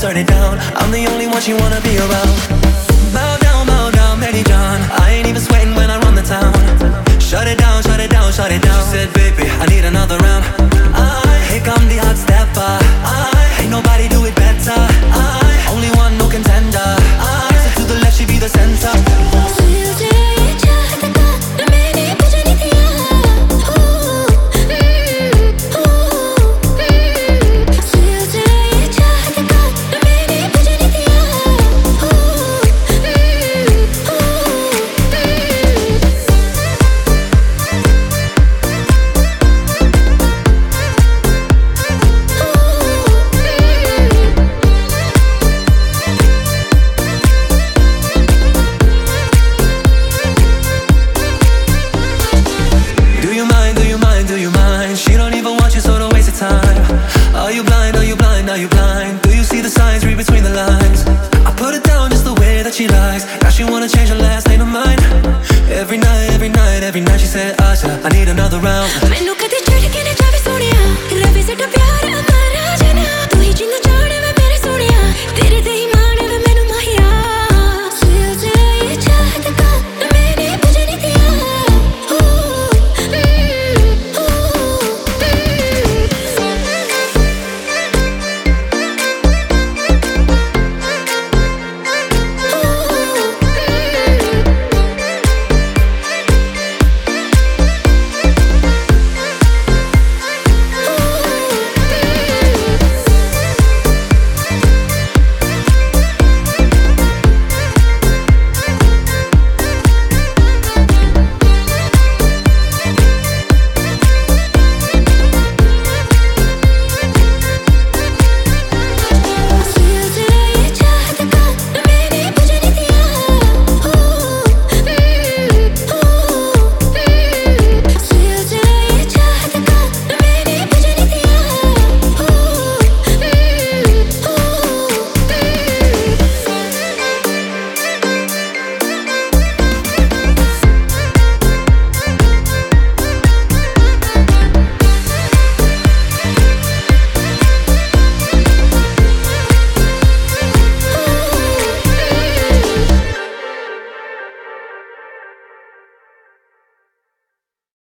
turn it down. I'm the only one she wanna be around. Bow down, Betty John. I ain't even sweating when I run the town. Shut it down, shut it down, shut it down. She said, baby, I need another round. Here come the hot stepper. Ain't nobody do it better. Only one, no contender. Listen to the left, she be the center. She don't even want you, so don't waste your time. Are you blind, are you blind, are you blind? Do you see the signs, read between the lines? I put it down just the way that she likes. Now she wanna change her last name to mine. Every night, every night, every night she said, Asha, I need another round.